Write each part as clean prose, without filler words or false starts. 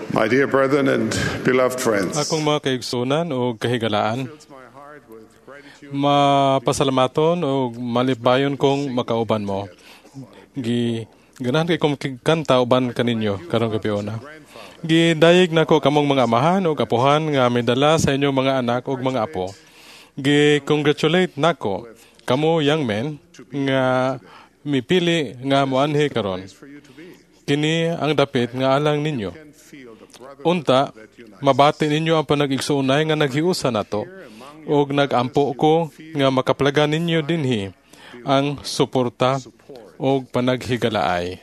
My dear brethren and beloved friends, Akong mga kaigsunan o kahigalaan, fills my heart with gratitude mapasalamaton o malipayon kong makauban mo. Ganahan kay kong kanta uban kaninyo karong gabi una. Gidayeg nako kamong mga amahan o kapuhan nga medala sa inyong mga anak o mga apo. Gi-congratulate nako kamo young men nga mipili nga moanhi karon. for you to be. Kini ang dapit nga alang ninyo. Can feel the brotherhood Unta, that unites. mabati ninyo ang panag-igsuunay nga naghiusa nato og nagampo ko nga makaplaga ninyo dinhi ang suporta og panaghigalaay.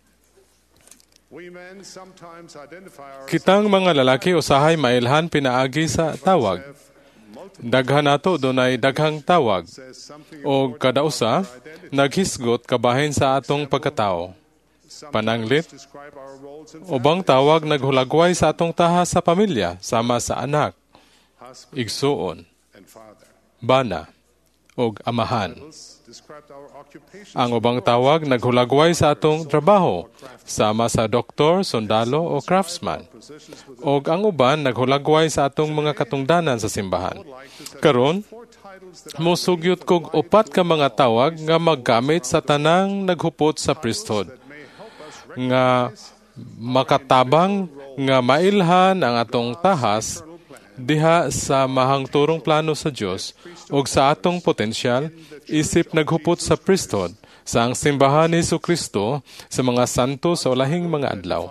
We men sometimes identify ourselves Kitang mga lalaki usahay mailhan pinaagi sa tawag. Daghan nato dunay daghang tawag as something og kada usa naghisgot kabahin sa atong pagkatao. Pananglit, describe our roles in ubang tawag naghulagway sa atong taha sa pamilya sama sa anak, husband igsuon, and father. bana, og amahan. Described our occupations. Ang ubang tawag naghulagway sa atong trabaho, sama sa doktor, sundalo o craftsman. Og ang uban naghulagway sa atong mga katungdanan sa simbahan. Karon, Four titles that mosugyot kog upat ka mga tawag nga maggamit sa tanang naghupot sa priesthood, may help us nga makatabang nga mailhan ang atong tahas diha sa mahangturong plano sa Dios ug sa atong potensyal isip naghupot sa priesthood sa ang simbahan ni Jesucristo sa mga santo sa ulahing mga adlaw.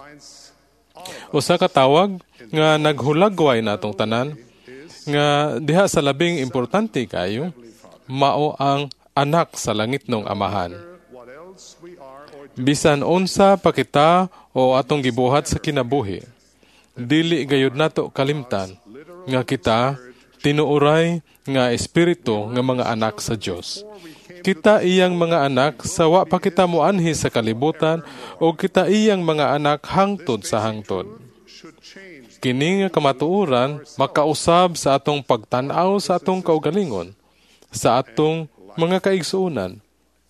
Usa ka tawag nga naghulagway natong tanan nga diha sa labing importante kayo mao ang anak sa langitnong amahan. what else we are or Bisan unsa pa kita o atong gibuhat sa kinabuhi, dili gayud nato kalimtan nga kita tinuoray nga espiritu nga mga anak sa Dios. Kita iyang mga anak sa wa pa kita moanhi sa kalibutan o kita iyang mga anak hangtod sa hangtod. should change Kini nga kamatuoran makausab sa atong pagtan-aw sa atong kaugalingon, sa atong mga kaigsuonan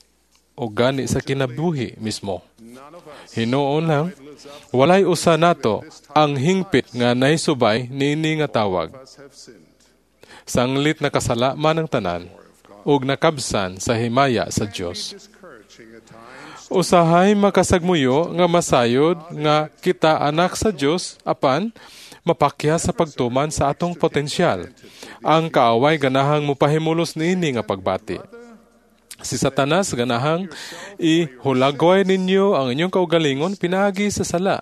o gani sa kinabuhi mismo. Hinuon lang, walay usa nato ang hingpit nga naisubay niini nga tawag. us have sinned. Sanglit na kasala man ang tanan ug nakabsan sa himaya sa Dios. Discouraging at times. Usahay makasagmuyo nga masayod nga kita anak sa Dios apan mapakya sa pagtuman sa atong potensyal. Ang kaaway ganahang mupahimulos niini nga pagbati. Si Satanas ganahang ihulagway ninyo ang inyong kaugalingon pinaagi sa sala,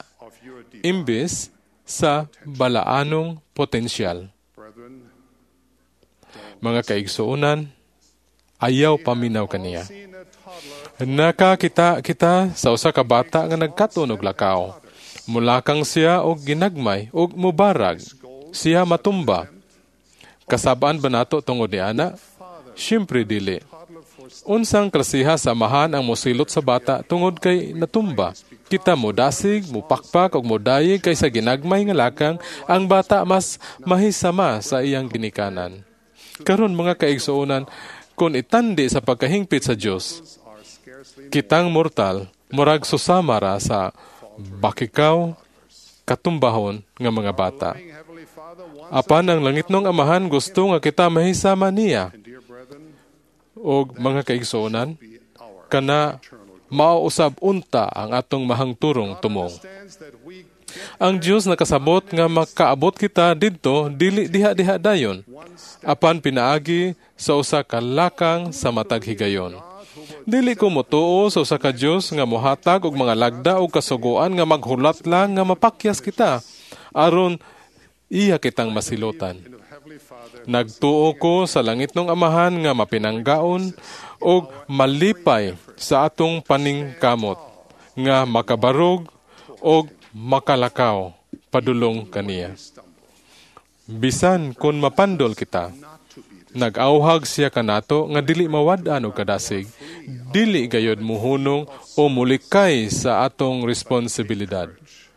imbis sa balaanong potensyal. Brethren, Mga kaigsuunan, ayaw paminaw kaniya. seen a toddler Nakakita kita sa usa ka bata nga nagkaton og lakaw. Mulakang siya og ginagmay og mubarag. Siya matumba. Kasabaan ba nato tungod ni ana? Siyempre dili. Unsang klasiha sa amahan ang mosilot sa bata tungod kay natumba. Kita mo dasig, mupakpak og modayeg kaysa ginagmay nga lakang ang bata mas mahisama sa iyang ginikanan. Karon mga kaigsuonan, kung itandi sa pagkahingpit sa Dios, are scarcely kitang mortal, murag susama ra sa bakikaw, katumbahon nga mga bata. Heavenly Father wants Apan ang langitnong amahan gusto nga kita mahisama niya. dear brethren O mga kaigsuonan, be our kana mauusab unta ang atong mahangturong tumong. stands that we Ang Dios nakasabot nga makaabot kita didto dili diha-diha dayon. Apan pinaagi sa usa ka lakang sa matag higayon. Dili ko motuo sa usa ka Dios nga mohatag og mga lagda og kasugoan nga maghulat lang nga mapakyas kita aron iya kitang masilutan. Heavenly Father Nagtuo ko sa langitnong amahan nga mapinanggaon og malipay sa atong paningkamot nga makabarog og makalakaw padulong kaniya. Bisan kun mapandol kita, nag-auhag siya kanato nga dili mawad-an og kadasig, dili gayod muhunong o mulikay sa atong responsibilidad.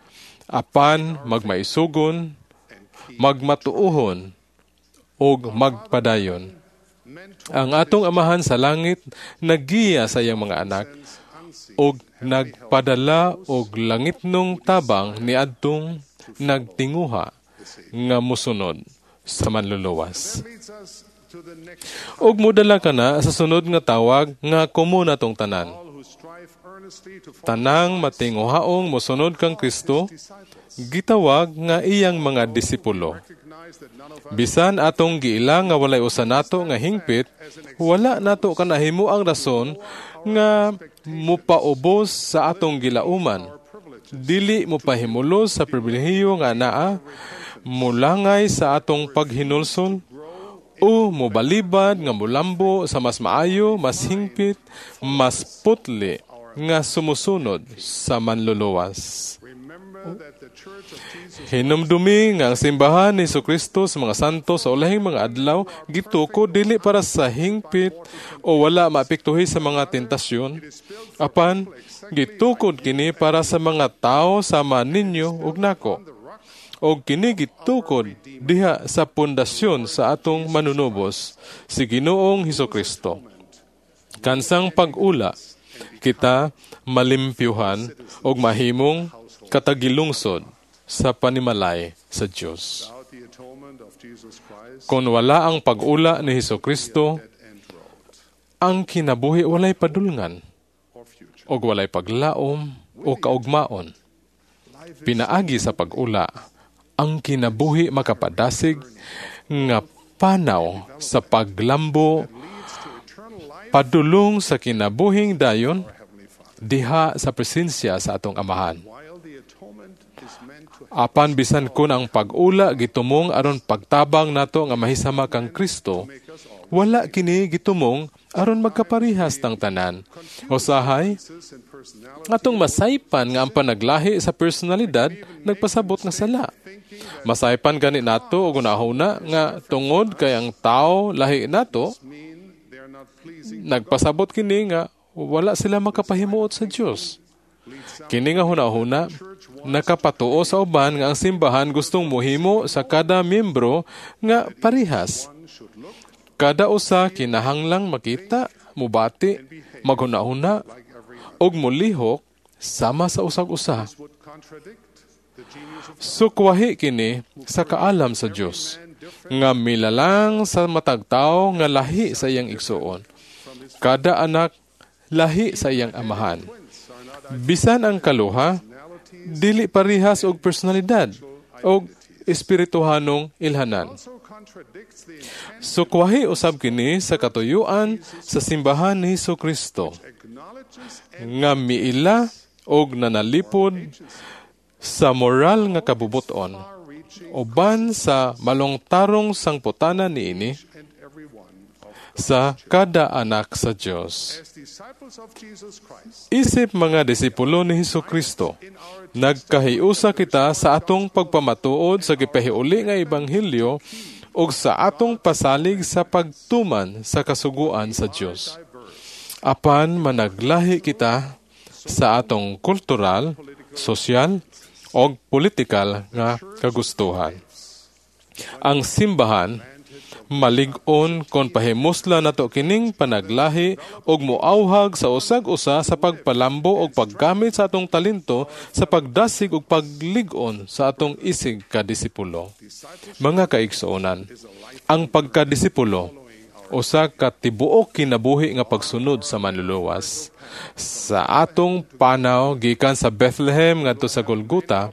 Apan magmaisugon, magmatuuhon, og magpadayon. Ang atong amahan sa langit naggiya sa iyang mga anak og nagpadala og langitnong tabang niadtong nagtinguha nga musunod sa manluluwas. Leads us to the next. Ug mudala ka na sa sunod nga tawag nga komo natong tanan. All who strive earnestly to follow Tanang matinguhaong musunod kang Kristo, gitawag nga iyang mga disipulo. recognize that none of us Bisan atong giila nga walay usa nato nga hingpit, wala nato kanahimo ang rason nga mupaubos sa atong gilauman. Dili mo pahimulos sa pribilehiyo nga naa, mulangay sa atong paghinulsol, o mobalibad nga mulambo sa mas maayo, mas hingpit, mas putli nga sumusunod sa manluluwas. remember that the Church of Jesus Hinumdumi nga ang simbahan ni Jesucristo sa mga santo sa ulahing mga adlaw gituko dili para sa hingpit o wala maapektuhi sa mga tentasyon. Apan gitukod kini para sa mga tao sama ninyo ug nako. Og kini gitukod diha sa pundasyon sa atong manunubos si Ginoong Jesucristo. Kansang pag-ula kita malimpyuhan og mahimong katagilungsod sa panimalay sa Dios. without the atonement of Jesus Christ Kung wala ang pag-ula ni Jesucristo, and road ang kinabuhi walay padulngan or future. og walay paglaom o kaugmaon. Pinaagi sa pag-ula, ang kinabuhi makapadasig nga panaw sa paglambo Leads to eternal life, padulong sa kinabuhing dayon Heavenly Father. diha sa presensya sa atong amahan. While the atonement is meant to Apan bisan kun ang pag-ula gitumong aron pagtabang nato nga mahisama kang Kristo, wala kini gitumong aron magkaparihas tang tanan. Usahay, assist in personality, atong masaypan nga ang panaglahi sa personalidad nagpasabot nga sala. Masaypan gani nato og unahuna nga tungod kay ang tao lahi nato, mean they are not pleasing. nagpasabot kini nga wala sila makapahimuot sa Dios. Kini nga hunahuna, nakapatuo sa uban nga ang simbahan gustong muhimo sa kada miyembro nga parihas. Kada usa kinahanglang makita, mubati, maghunahuna, og mulihok sama sa usag-usa. Would contradict the genius of Sukwahi kini sa kaalam sa Dios, nga milalang sa matag tao nga lahi sa iyang igsuon. Kada anak lahi sa iyang amahan. Bisan ang kaluha, dili parihas og personalidad og espirituhanong ilhanan. also contradicts the intent, Sukwahi usab kini sa katuyuan sa simbahan ni Jesucristo acknowledges nga miila og nanalipod sa moral nga kabubuton far-reaching uban sa malongtarong sangputanan niini and every one of sa kada anak sa Dios. as disciples of Jesus Christ. Isip mga disipulo ni Jesucristo, nagkahiusa kita sa atong pagpamatuod sa gipahiuli nga ebanghelyo ug sa atong pasalig sa pagtuman sa kasuguan sa Dios. Apan managlahi kita sa atong kultural, sosyal, o politikal nga kagustuhan. Ang simbahan malig-on kon pahimusla nato kining panaglahi og moauhag sa usag-usa sa pagpalambo og paggamit sa atong talento sa pagdasig og paglig-on sa atong isig kadisipulo. Mga kaigsuonan, ang pagkadisipulo usa ka tibuok kinabuhi nga pagsunod sa manluluwas. Sa atong panaw gikan sa Bethlehem ngadto sa Golgota,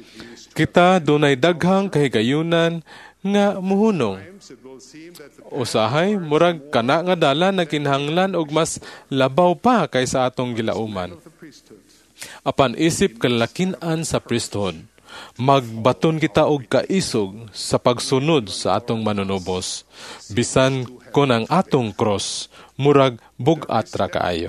kita dunay daghang kahigayunan nga muhunong. It will seem that the Usahay, murag kana nga dalan na kinahanglan og mas labaw pa kaysa atong gilauman. priesthood Apan isip kalakin-an sa priesthood, magbaton kita og kaisog sa pagsunod sa atong manunubos. Bisan kon ang atong cross, murag bugat ra kaayo.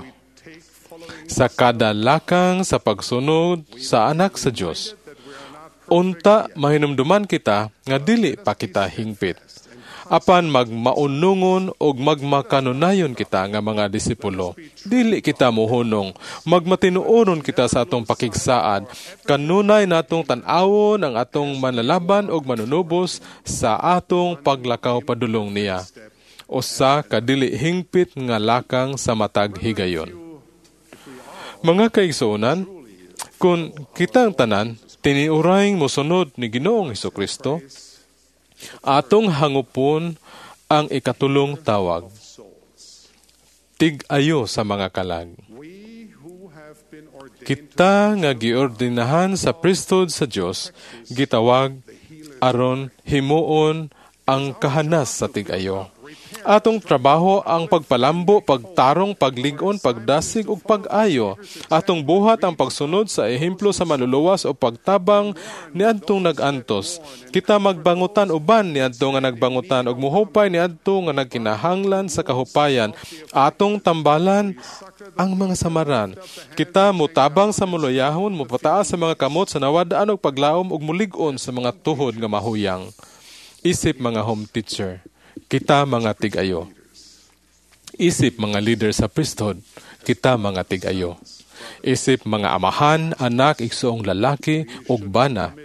Sa kada lakang sa pagsunod sa anak sa Dios, unta mahinumduman kita nga dili pa kita hingpit. Apan magmaunungon og magmakanunayon kita nga mga disipulo. Dili kita muhunong, magmatinuoron kita sa atong pakigsaad. Kanunay natong tan-awon ang atong manlalaban og manunubos sa atong paglakaw padulong niya. Usa ka dili hingpit nga lakang sa matag higayon. Mga kaigsuonan, kung kitang tanan tiniurayng mosunod ni Ginoong Hesukristo, atong hangupon ang ikatulong tawag, tig-ayo sa mga kalag. We who have been ordained Kita nga giordinahan sa priesthood sa Dios, gitawag aron himuon ang kahanas sa tig-ayo. Atong trabaho ang pagpalambo, pagtarong, pagligon, pagdasig ug pag-ayo. Atong buhat ang pagsunod sa ehemplo sa maluluwas o pagtabang niadtong nag-antos. Kita magbangutan uban niadto nga nagbangutan ug muhupay niadto nga nagkinahanglan sa kahupayan. Atong tambalan ang mga samaran. Kita mutabang sa muluyahon, mupataas sa mga kamot sa nawadaan og paglaom ug mulig-on sa mga tuhod nga mahuyang. Isip mga home teacher, kita mga tig-ayo. Isip mga leader sa priesthood, kita mga tig-ayo. Isip mga amahan, anak, igsoong lalaki, ug bana,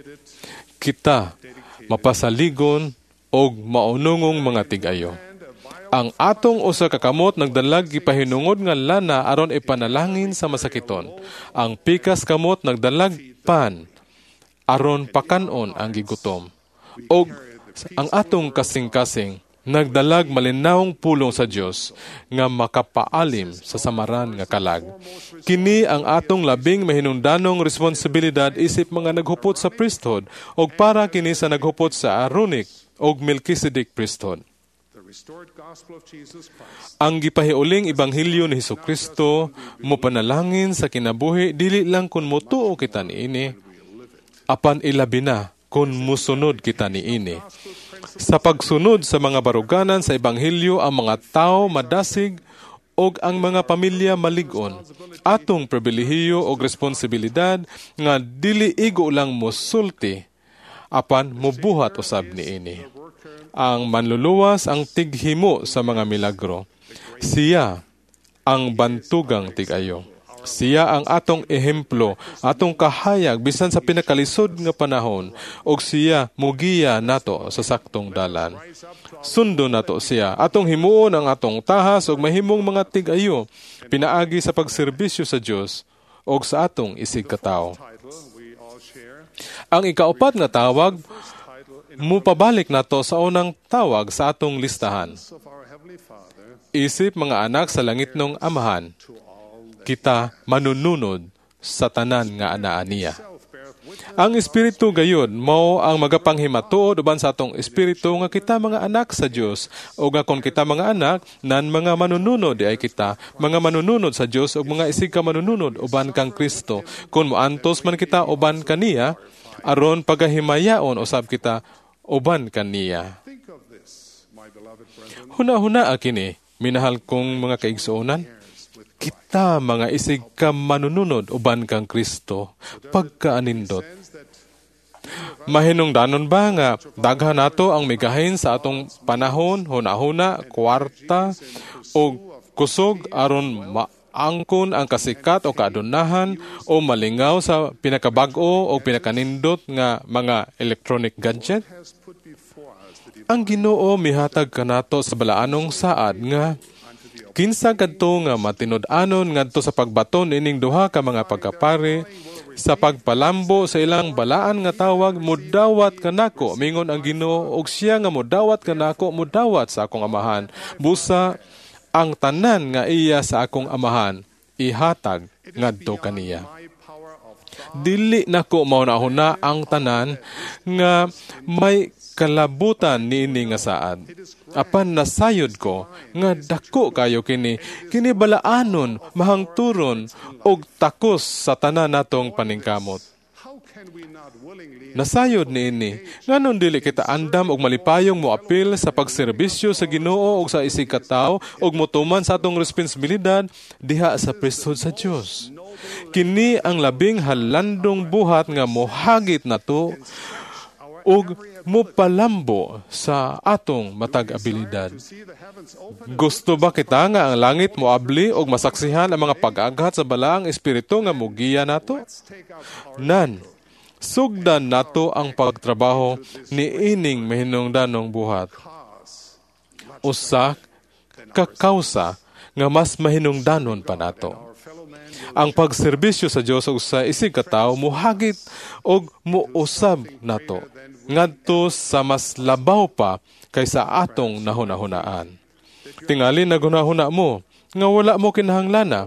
kita mapasaligon og maunungong mga tig-ayo. Ang atong usa ka kamot nagdalag gipahinungod nga lana aron ipanalangin sa masakiton. Ang pikas kamot nagdalag pan aron pakanon ang gigutom. Og ang atong kasing-kasing nagdalag malinawong pulong sa Dios nga makapaalim sa samaran nga kalag. Kini ang atong labing mahinungdanong responsibilidad isip mga naghupot sa priesthood og para kini sa naghupot sa Aaronic og Melchizedek priesthood. the restored gospel of Jesus Christ. Ang gipahiuling ebanghelyo ni Hesukristo mopanalangin sa kinabuhi dili lang kun motuo kita niini, apan ilabi na kun musunod kita niini. Sa pagsunod sa mga baruganan sa ebanghelyo, ang mga tao madasig og ang mga pamilya malig-on. Atong pribilehiyo og responsibilidad nga dili igo lang mosulti, apan mubuhat usab niini. Ang manluluwas ang tighimo sa mga milagro. Siya ang bantugang tig-ayo. Siya ang atong ehemplo, atong kahayag bisan sa pinakalisod nga panahon, og siya mugiya nato sa saktong dalan. Sundo nato siya, atong himuon ang atong tahas og mahimong mga tig-ayo, pinaagi sa pagserbisyo sa Dios og sa atong isig katawo. Title we all share. Ang ikaupat nga tawag, mupabalik nato sa unang tawag sa atong listahan. Of our Heavenly Father Isip mga anak sa langitnong amahan, to all that kita manununod sa tanan nga anaa niya. self-beareth witness Ang Espiritu gayud mao ang magapanghimatuod uban sa atong espiritu nga kita mga anak sa Dios, o nga kon kita mga anak nan mga manununod di ay kita mga manununod sa Dios ug mga isig ka manununod uban kang Kristo. Kun moantos man kita uban kaniya, aron pagahimayaon usab kita uban kaniya. Think of this, my beloved brethren, Huna-huna kini, minahal kong mga kaigsuonan. Kita mga isig ka manununod uban kang Kristo pagkaanindot. sense that Mahinungdanon ba nga daghan nato ang migahin sa atong panahon, huna-huna, kwarta o kusog aron maangkon ang kasikat o kaadunahan o malingaw sa pinakabag-o o pinakanindot nga mga electronic gadget? has put before us the Ang Ginoo mihatag kanato sa balaanong saad nga kinsa kadto nga matinud-anon ngadto sa pagbaton ining duha ka mga pagkapari sa pagpalambo sa ilang balaan nga tawag, mudawat kanako mingon ang Ginoo, og siya nga mudawat kanako mudawat sa akong amahan. Busa ang tanan nga iya sa akong amahan ihatag ngadto kaniya. my power of Dili nako mauna-una ang tanan nga may kalabutan niini nga saad. Apan nasayod ko nga dako kayo kini balaanon, mahangturon og takos sa tanan natong paningkamot. how can we not willingly Nasayod niini nganon dili kita andam og malipayong moapil sa pagserbisyo sa Ginoo og sa isig katawo og motuman sa atong responsibilidad diha sa priesthood sa Dios. Kini ang labing halandong buhat nga mohagit nato og mopalambo sa atong matag abilidad. see the heavens open Gusto ba kita nga ang langit moabli og masaksihan ang mga pag-aghat sa balaang espiritu nga mugiya nato? take out our Nan, sugdan nato ang pagtrabaho ni ining mahinungdanong buhat. cause Usa ka kausa nga mas mahinungdanon pa nato. our fellow man ang pagserbisyo sa Dios ug sa isig katawo muhagit og muusab nato ngadto sa mas labaw pa kaysa atong nahunahunaan. Tingali naghunahuna mo nga wala mo kinahanglan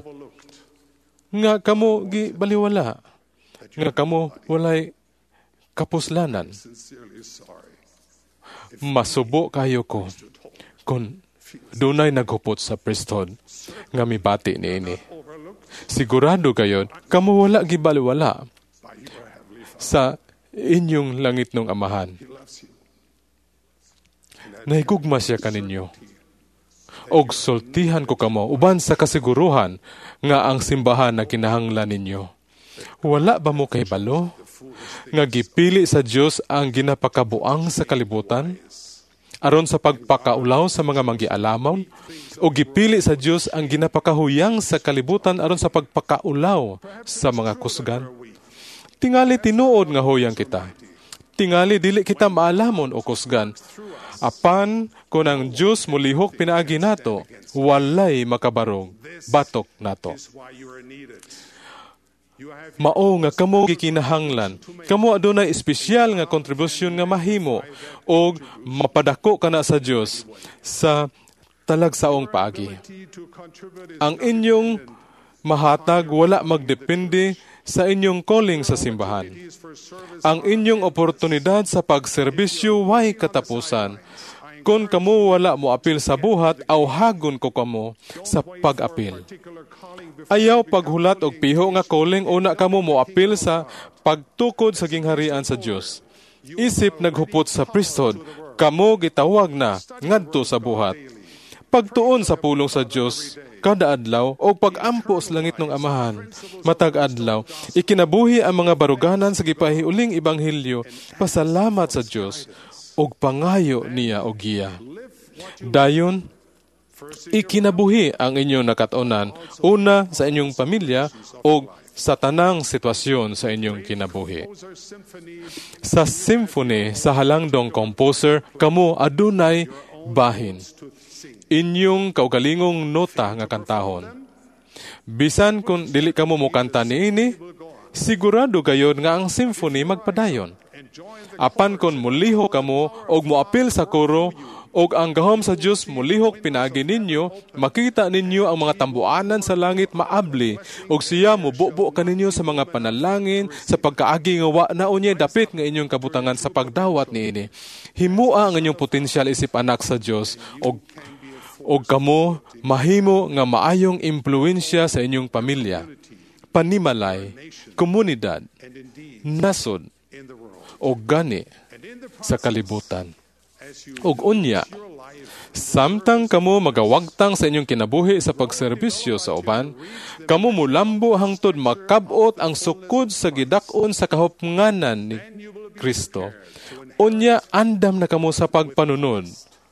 nga kamo gibaliwala, nga kamo walay kapuslanan. Sincerely sorry. Masubo kayo ko kung dunay naghupot sa priesthood nga mibati niini. Overlooked Sigurado kayo, kamo wala gibaliwala by your heavenly Father. sa inyong langit ng amahan. He loves you. Nahigugma siya kaninyo. Og sultihan ko kamo, uban sa kasiguruhan nga ang simbahan na kinahanglan ninyo. Wala ba mo kay balo? Nga gipili sa Dios ang ginapakabuang sa kalibutan? Aron sa pagpakaulaw sa mga manggialamon? O gipili sa Dios ang ginapakahuyang sa kalibutan aron sa pagpakaulaw sa mga kusgan? Tingali tinuod nga huyang kita. Tingali dili kita maalamon o kusgan. Apan kung ang Diyos mulihok pinaagi nato, walay makabarog, batok nato. This is why you are needed. You have Mao nga kamo gikinahanglan. Kamo adunay espesyal nga kontribusyon nga mahimo og mapadako kana sa Dios sa talagsaong paagi. to contribute Ang inyong mahatag wala magdepende sa inyong calling sa simbahan. for service. Ang inyong oportunidad sa pagserbisyo way katapusan. Kung kamo wala mo apil sa buhat, aw hagon ko kamo sa pag-apil. Particular calling before Ayaw paghulat og piho nga calling una kamo mo apil sa pagtukod sa gingharian sa Dios. Isip naghupot sa priesthood, kamo gitawag na ngadto sa buhat. Pagtuon sa pulong sa Dios kada adlaw o pag-ampo sa langit ng amahan matag adlaw, ikinabuhi ang mga baruganan sa gipahiuling ebanghelyo, pasalamat sa Dios og pangayo niya og giya. Dayon, ikinabuhi ang inyong nakatunan una sa inyong pamilya o sa tanang sitwasyon sa inyong kinabuhi. our symphony Sa symphony sa halangdong composer, kamo adunay bahin. to sing. Inyong kaugalingong nota nga kantahon. Bisan kung dili kamo mo kanta niini, sigurado gayod nga ang symphony magpadayon. Apan kon muliho kamo og moapil sa koro og ang gahom sa Dios mulihok pinaagi ninyo, makita ninyo ang mga tambuanan sa langit maabli og siya mububo kaninyo sa mga panalangin sa pagkaagi nga wa na unya dapit nga inyong kabutangan sa pagdawat niini. Himua ang inyong potensyal isip anak sa Dios og kamo mahimo nga maayong impluwensya sa inyong pamilya, panimalay, komunidad, And indeed, nasod in the world. o gani And in the sa kalibutan. as you Og unya, your life, samtang kamo magawagtang sa inyong kinabuhi sa pagserbisyo sa uban, kamo mulambo hangtod makabot ang sukod sa gidak-on sa kahupnganan ni Kristo. Unya, andam na kamo sa pagpanunod.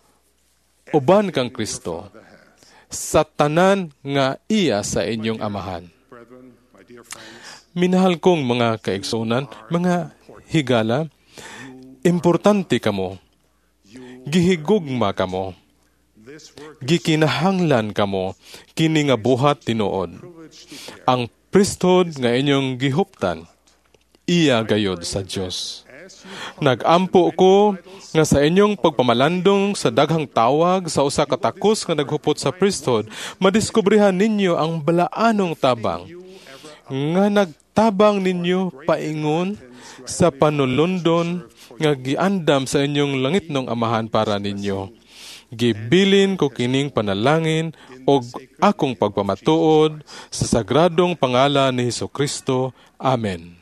Uban kang Kristo sa tanan nga iya sa inyong amahan. brethren, my dear friends, Minahal kong mga kaigsunan, mga higala, importante kamo. Gihigugma kamo. this work Gikinahanglan kamo. Kini nga buhat tinuod. Ang priesthood nga inyong gihuptan, iya gayod sa Dios. Nagampo ko nga sa inyong pagpamalandong sa daghang tawag sa usa ka takos nga naghupot sa priesthood, madiskubrihan ninyo ang balaanong tabang nga nagtabang ninyo paingon sa panulundon nga giandam sa inyong langitnong amahan para ninyo. Gibilin ko kining panalangin og akong pagpamatuod sa sagradong pangalan ni Hesukristo. Amen.